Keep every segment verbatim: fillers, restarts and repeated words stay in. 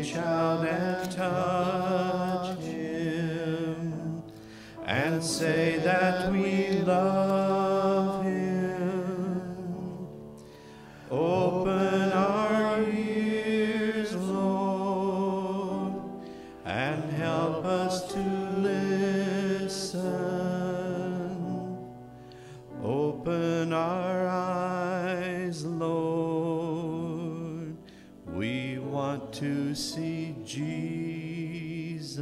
reach out and touch him and say that we love him. Open our ears, Lord, and help us to listen. Open our eyes, Lord. We want to see Jesus.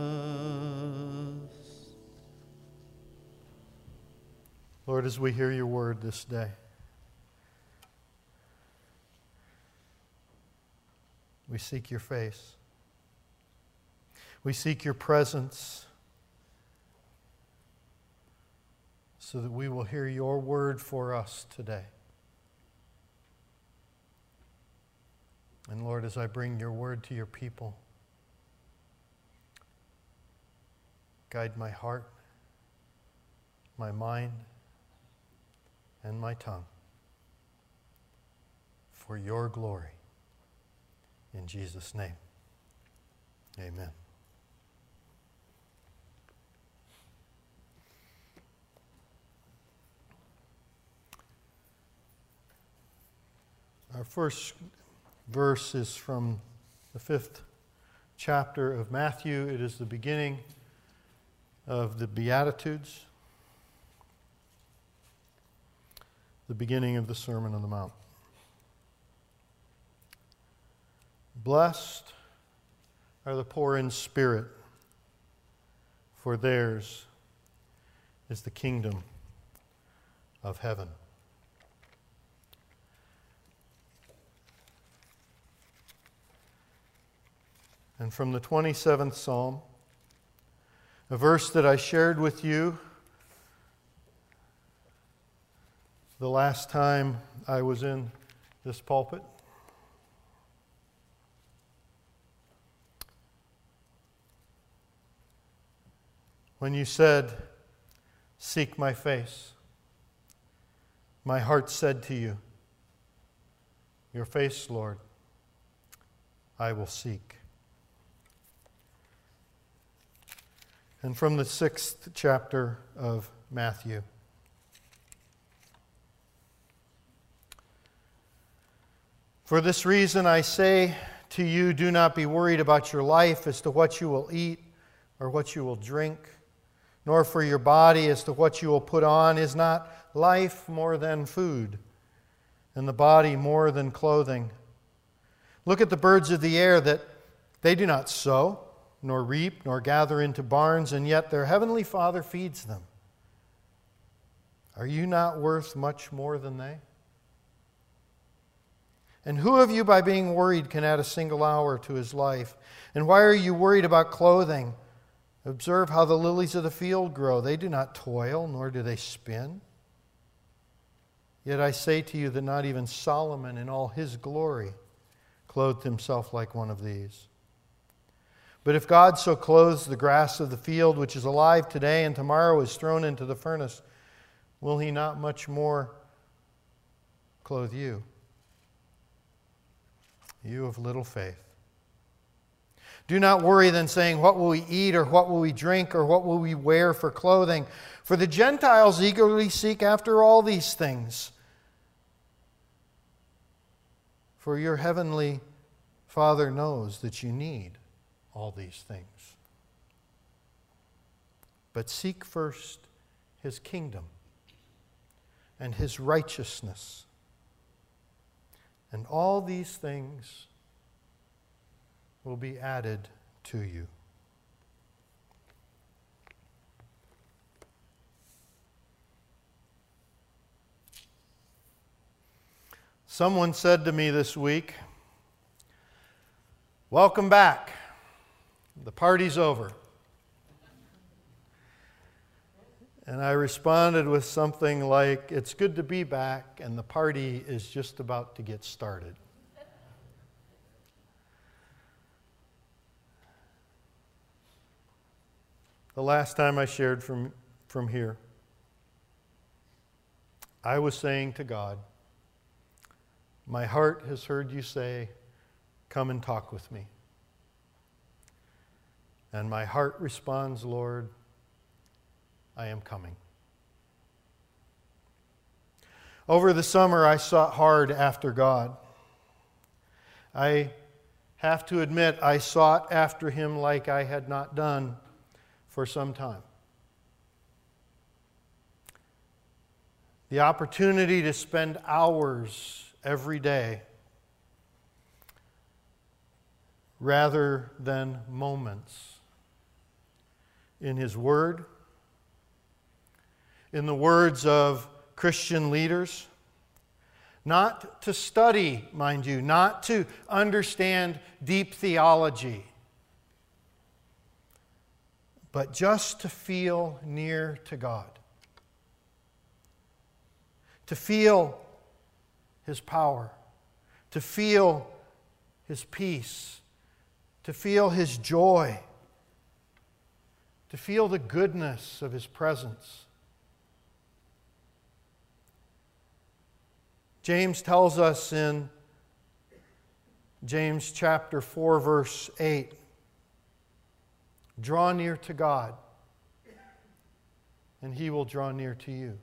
Lord, as we hear your word this day, we seek your face. We seek your presence so that we will hear your word for us today. And Lord, as I bring your word to your people, guide my heart, my mind, and my tongue for your glory. In Jesus' name, amen. Our first verse is from the fifth chapter of Matthew. It is the beginning of the Beatitudes, the beginning of the Sermon on the Mount. Blessed are the poor in spirit, for theirs is the kingdom of heaven. And from the twenty-seventh Psalm, a verse that I shared with you the last time I was in this pulpit. When you said, "Seek my face," my heart said to you, "Your face, Lord, I will seek." And from the sixth chapter of Matthew. For this reason I say to you, do not be worried about your life as to what you will eat or what you will drink, nor for your body as to what you will put on. Is not life more than food, and the body more than clothing? Look at the birds of the air, that they do not sow, nor reap, nor gather into barns, and yet their heavenly Father feeds them. Are you not worth much more than they? And who of you, by being worried, can add a single hour to his life? And why are you worried about clothing? Observe how the lilies of the field grow. They do not toil, nor do they spin. Yet I say to you that not even Solomon in all his glory clothed himself like one of these. But if God so clothes the grass of the field, which is alive today and tomorrow is thrown into the furnace, will he not much more clothe you, you of little faith? Do not worry then, saying, what will we eat, or what will we drink, or what will we wear for clothing? For the Gentiles eagerly seek after all these things. For your heavenly Father knows that you need all these things. But seek first his kingdom and his righteousness, and all these things will be added to you. Someone said to me this week, "Welcome back. The party's over." And I responded with something like, "It's good to be back, and the party is just about to get started." The last time I shared from, from here, I was saying to God, "My heart has heard you say, 'Come and talk with me.' And my heart responds, Lord, I am coming. Over the summer, I sought hard after God. I have to admit, I sought after Him like I had not done for some time. The opportunity to spend hours every day rather than moments in His Word, in the words of Christian leaders, not to study, mind you, not to understand deep theology, but just to feel near to God, to feel His power, to feel His peace, to feel His joy, to feel the goodness of His presence. James tells us in James chapter four, verse eight, draw near to God, and He will draw near to you.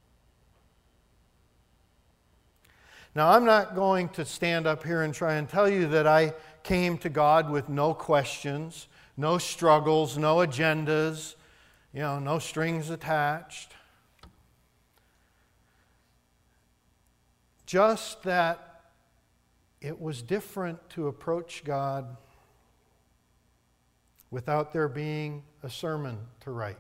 Now, I'm not going to stand up here and try and tell you that I came to God with no questions, no struggles, no agendas, you know, no strings attached. Just that it was different to approach God without there being a sermon to write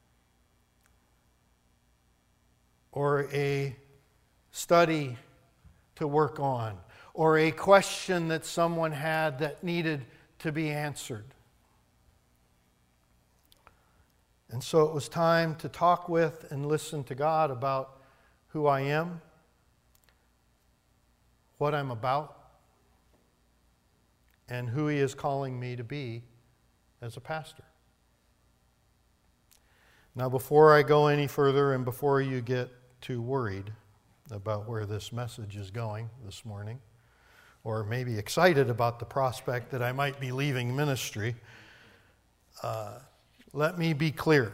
or a study to work on or a question that someone had that needed to be answered. And so it was time to talk with and listen to God about who I am, what I'm about, and who He is calling me to be as a pastor. Now, before I go any further and before you get too worried about where this message is going this morning, or maybe excited about the prospect that I might be leaving ministry, uh, let me be clear.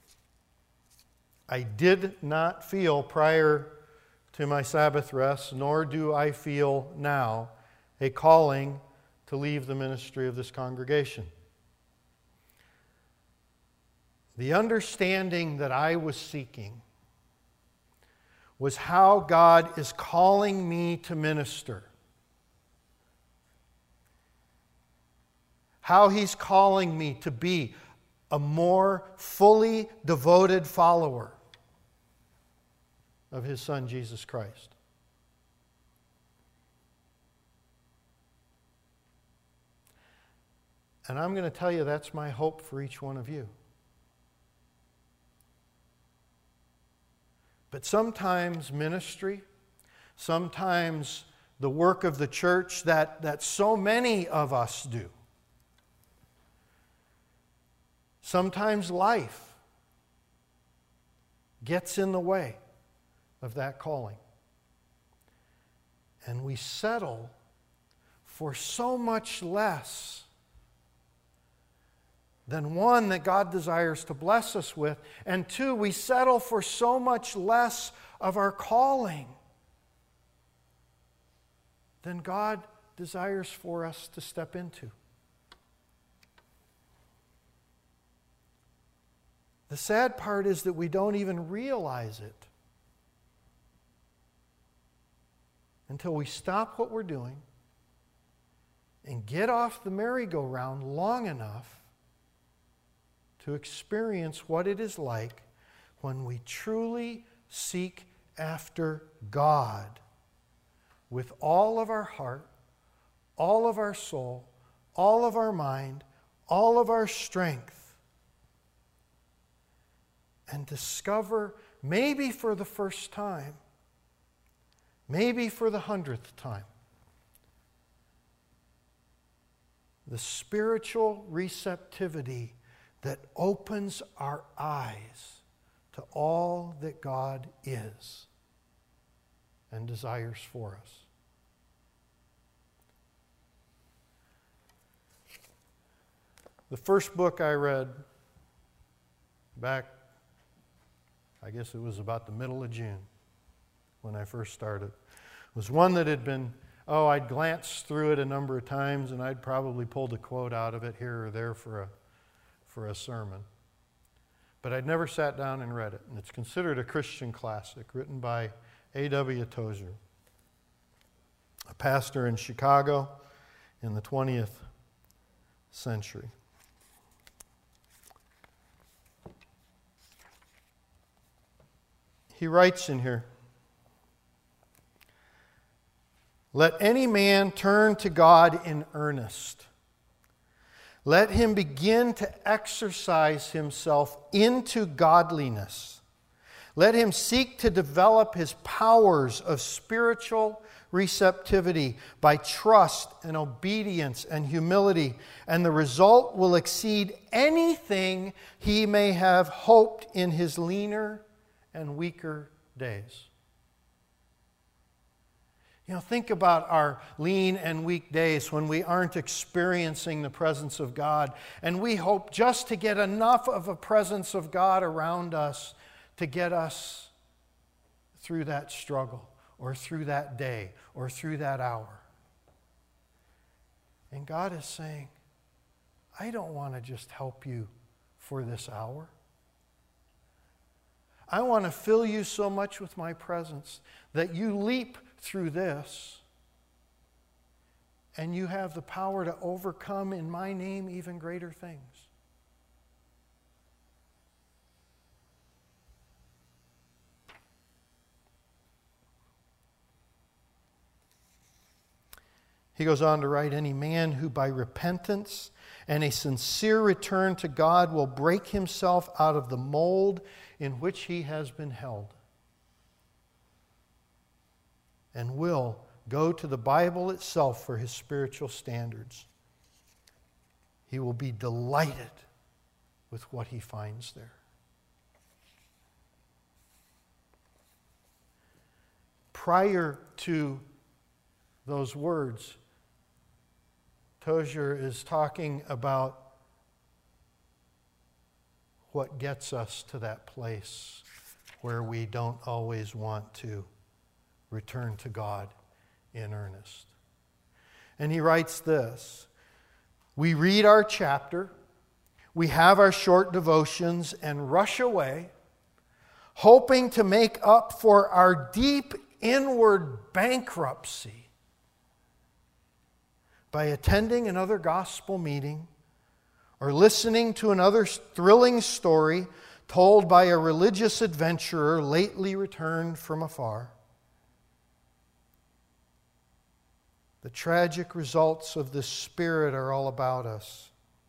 I did not feel prior to my Sabbath rest, nor do I feel now a calling to leave the ministry of this congregation. The understanding that I was seeking was how God is calling me to minister. How He's calling me to be a more fully devoted follower of His Son, Jesus Christ. And I'm going to tell you that's my hope for each one of you. But sometimes ministry, sometimes the work of the church that, that so many of us do, sometimes life gets in the way of that calling. And we settle for so much less than one, that God desires to bless us with, and two, we settle for so much less of our calling than God desires for us to step into. The sad part is that we don't even realize it until we stop what we're doing and get off the merry-go-round long enough to experience what it is like when we truly seek after God with all of our heart, all of our soul, all of our mind, all of our strength, and discover, maybe for the first time, maybe for the hundredth time, the spiritual receptivity that opens our eyes to all that God is and desires for us. The first book I read back, I guess it was about the middle of June when I first started, was one that had been, oh, I'd glanced through it a number of times and I'd probably pulled a quote out of it here or there for a, for a sermon. But I'd never sat down and read it. And it's considered a Christian classic, written by A W Tozer, a pastor in Chicago in the twentieth century. He writes in here, "Let any man turn to God in earnest. Let him begin to exercise himself into godliness. Let him seek to develop his powers of spiritual receptivity by trust and obedience and humility, and the result will exceed anything he may have hoped in his leaner and weaker days." You know, think about our lean and weak days when we aren't experiencing the presence of God, and we hope just to get enough of a presence of God around us to get us through that struggle, or through that day, or through that hour. And God is saying, I don't want to just help you for this hour. I want to fill you so much with my presence that you leap through this and you have the power to overcome in my name even greater things. He goes on to write, "Any man who by repentance and a sincere return to God will break himself out of the mold in which he has been held, and will go to the Bible itself for his spiritual standards. He will be delighted with what he finds there." Prior to those words, Tozer is talking about what gets us to that place where we don't always want to return to God in earnest. And he writes this: we read our chapter, we have our short devotions, and rush away, hoping to make up for our deep inward bankruptcy by attending another gospel meeting or listening to another thrilling story told by a religious adventurer lately returned from afar. The tragic results of this spirit are all about us.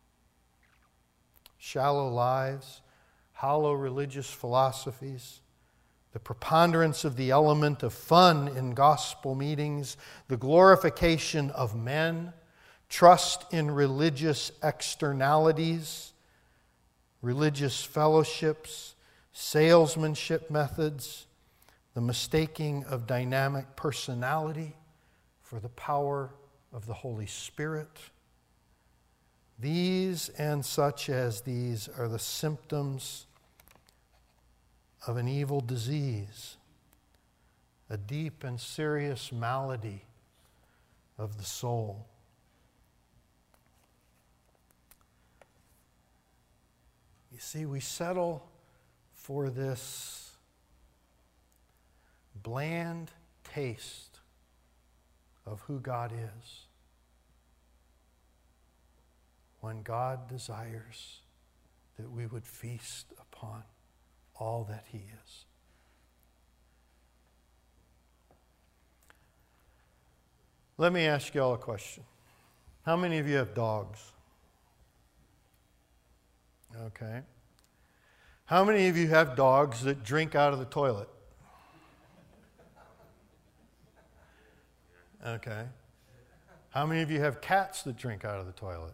Shallow lives, hollow religious philosophies, the preponderance of the element of fun in gospel meetings, the glorification of men, trust in religious externalities, religious fellowships, salesmanship methods, the mistaking of dynamic personality for the power of the Holy Spirit. These and such as these are the symptoms of an evil disease, a deep and serious malady of the soul. You see, we settle for this bland taste of who God is, when God desires that we would feast upon all that He is. Let me ask you all a question. How many of you have dogs? Okay. How many of you have dogs that drink out of the toilet? Okay. How many of you have cats that drink out of the toilet?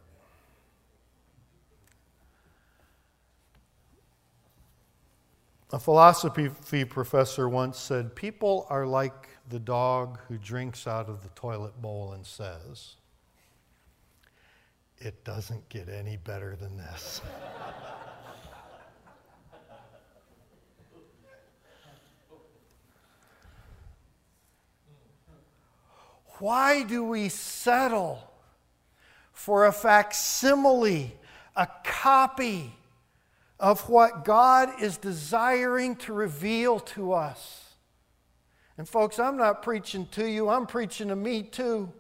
A philosophy professor once said, people are like the dog who drinks out of the toilet bowl and says, it doesn't get any better than this. Why do we settle for a facsimile, a copy of what God is desiring to reveal to us? And folks, I'm not preaching to you, I'm preaching to me too.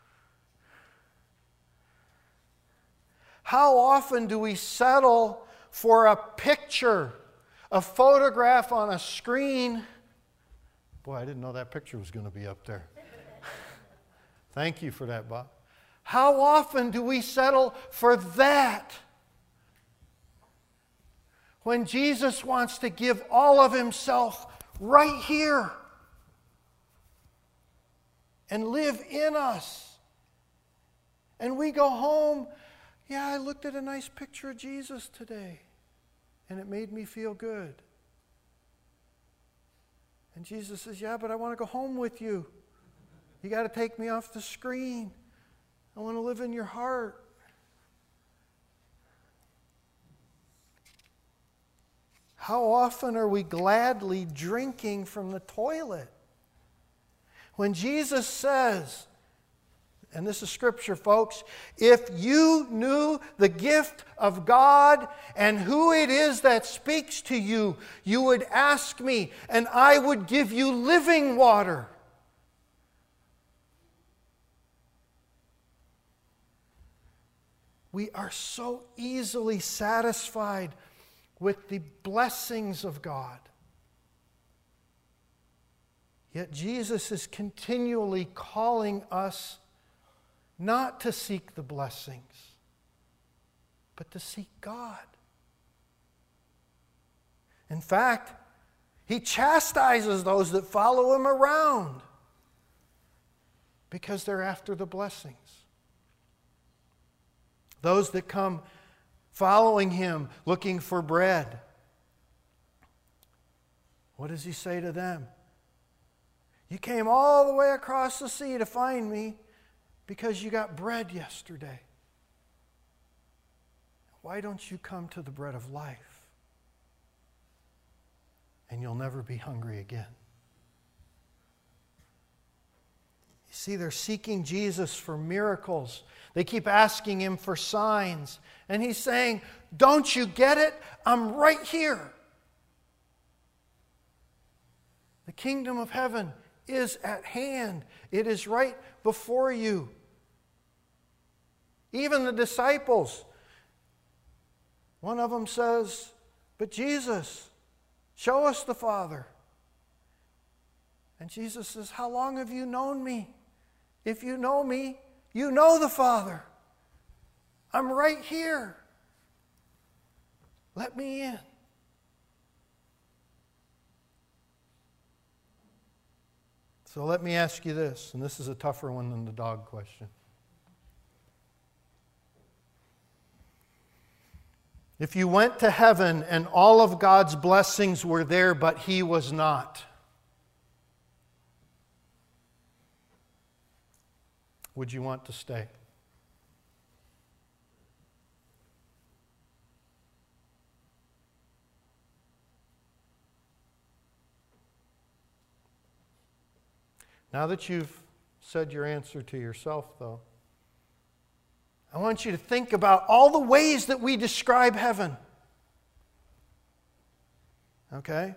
How often do we settle for a picture, a photograph on a screen? Boy, I didn't know that picture was going to be up there. Thank you for that, Bob. How often do we settle for that when Jesus wants to give all of Himself right here and live in us? And we go home, yeah, I looked at a nice picture of Jesus today, and it made me feel good. And Jesus says, yeah, but I want to go home with you. You got to take me off the screen. I want to live in your heart. How often are we gladly drinking from the toilet? When Jesus says, and this is scripture, folks, if you knew the gift of God and who it is that speaks to you, you would ask me, and I would give you living water. We are so easily satisfied with the blessings of God. Yet Jesus is continually calling us not to seek the blessings, but to seek God. In fact, He chastises those that follow Him around because they're after the blessings. Those that come following Him, looking for bread. What does He say to them? You came all the way across the sea to find me because you got bread yesterday. Why don't you come to the bread of life? And you'll never be hungry again. You see, they're seeking Jesus for miracles. They keep asking Him for signs. And He's saying, don't you get it? I'm right here. The kingdom of heaven is at hand. It is right before you. Even the disciples, one of them says, but Jesus, show us the Father. And Jesus says, how long have you known me? If you know me, you know the Father. I'm right here. Let me in. So let me ask you this, and this is a tougher one than the dog question. If you went to heaven and all of God's blessings were there, but He was not, would you want to stay? Now that you've said your answer to yourself, though, I want you to think about all the ways that we describe heaven. Okay?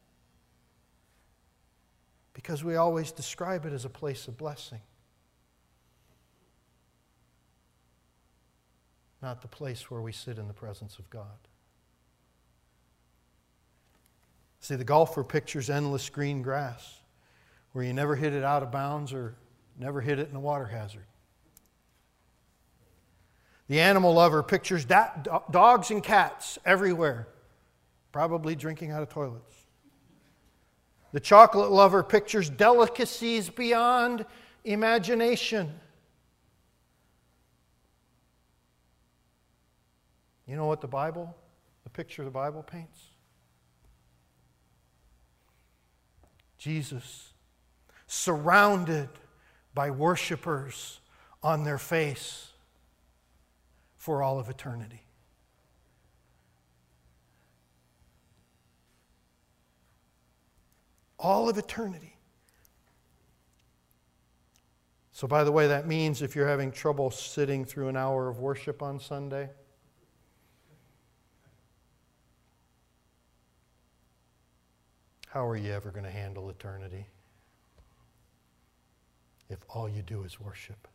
Because we always describe it as a place of blessing. Not the place where we sit in the presence of God. See, the golfer pictures endless green grass, where you never hit it out of bounds or never hit it in a water hazard. The animal lover pictures da- dogs and cats everywhere, probably drinking out of toilets. The chocolate lover pictures delicacies beyond imagination. You know what the Bible, the picture the Bible paints? Jesus, surrounded by worshipers on their face, for all of eternity. All of eternity. So, by the way, that means if you're having trouble sitting through an hour of worship on Sunday, how are you ever going to handle eternity if all you do is worship?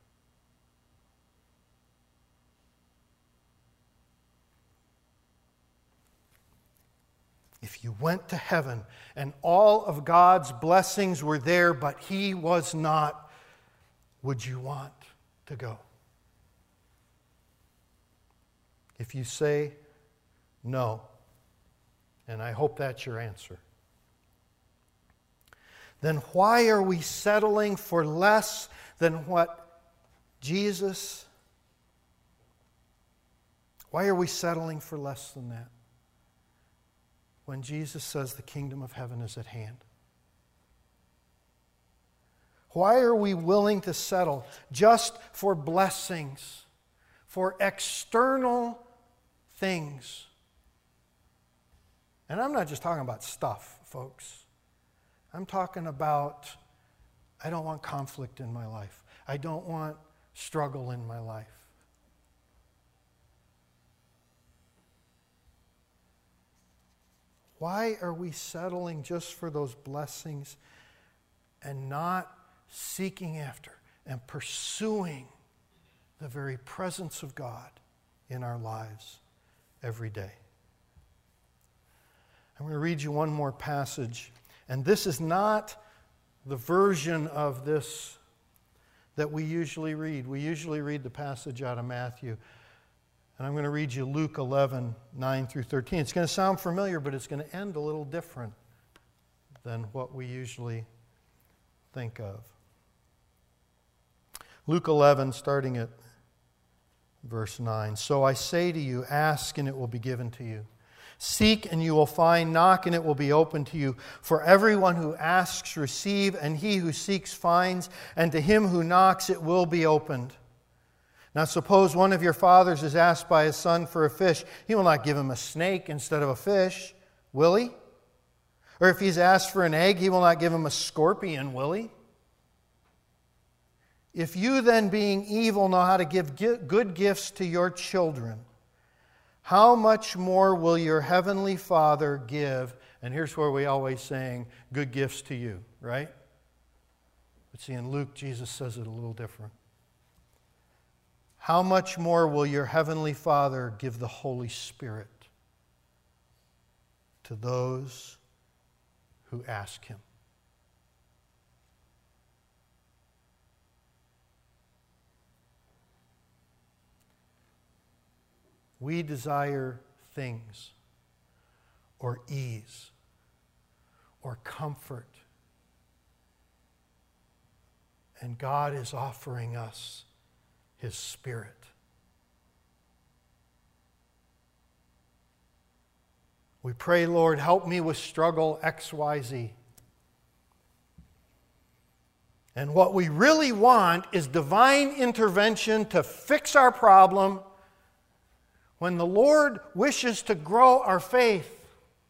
If you went to heaven and all of God's blessings were there, but He was not, would you want to go? If you say no, and I hope that's your answer, then why are we settling for less than what Jesus? Why are we settling for less than that when Jesus says the kingdom of heaven is at hand? Why are we willing to settle just for blessings, for external things? And I'm not just talking about stuff, folks. I'm talking about, I don't want conflict in my life. I don't want struggle in my life. Why are we settling just for those blessings and not seeking after and pursuing the very presence of God in our lives every day? I'm going to read you one more passage. And this is not the version of this that we usually read. We usually read the passage out of Matthew. And I'm going to read you Luke eleven, nine through thirteen. It's going to sound familiar, but it's going to end a little different than what we usually think of. Luke eleven, starting at verse nine. So I say to you, ask and it will be given to you. Seek and you will find, knock and it will be opened to you. For everyone who asks receives, and he who seeks finds, and to him who knocks it will be opened. Now suppose one of your fathers is asked by his son for a fish. He will not give him a snake instead of a fish, will he? Or if he's asked for an egg, he will not give him a scorpion, will he? If you then, being evil, know how to give good gifts to your children, how much more will your heavenly Father give? And here's where we always sing, good gifts to you, right? But see, in Luke, Jesus says it a little different. How much more will your heavenly Father give the Holy Spirit to those who ask Him? We desire things or ease or comfort. And God is offering us His Spirit. We pray, Lord, help me with struggle X Y Z. And what we really want is divine intervention to fix our problem when the Lord wishes to grow our faith.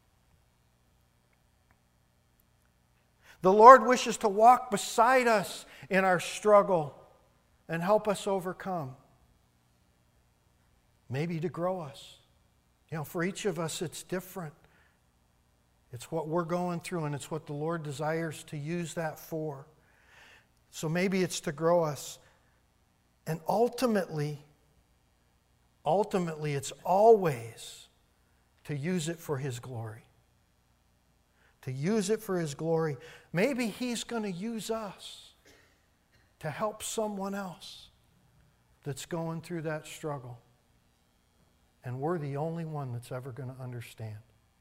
The Lord wishes to walk beside us in our struggle and help us overcome. Maybe to grow us. You know, for each of us it's different. It's what we're going through and it's what the Lord desires to use that for. So maybe it's to grow us. And ultimately, ultimately it's always to use it for His glory. To use it for His glory. Maybe He's going to use us to help someone else that's going through that struggle. And we're the only one that's ever going to understand.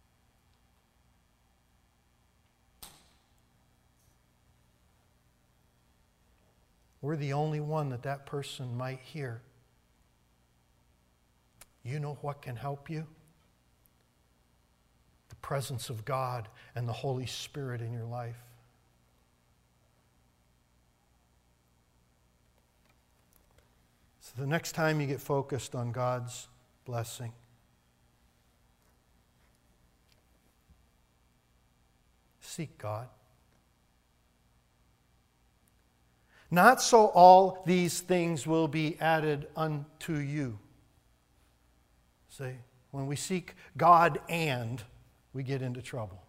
We're the only one that that person might hear. You know what can help you? The presence of God and the Holy Spirit in your life. So The next time you get focused on God's blessing, seek God. Not so all these things will be added unto you. See, when we seek God and, we get into trouble.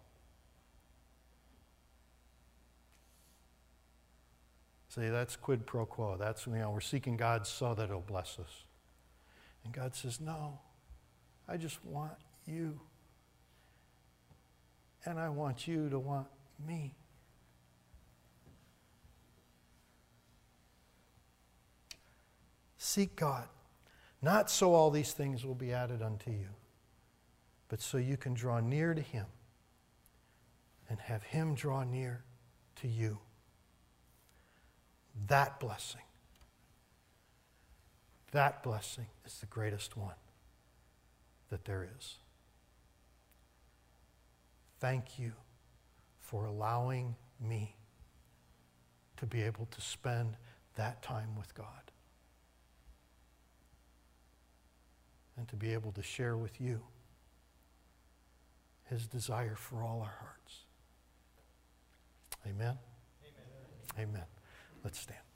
See, that's quid pro quo. That's, you know, we're seeking God so that He'll bless us. And God says, no, I just want you. And I want you to want me. Seek God, not so all these things will be added unto you, but so you can draw near to Him and have Him draw near to you. That blessing, that blessing is the greatest one that there is. Thank you for allowing me to be able to spend that time with God and to be able to share with you His desire for all our hearts. Amen? Amen. Amen. Let's stand.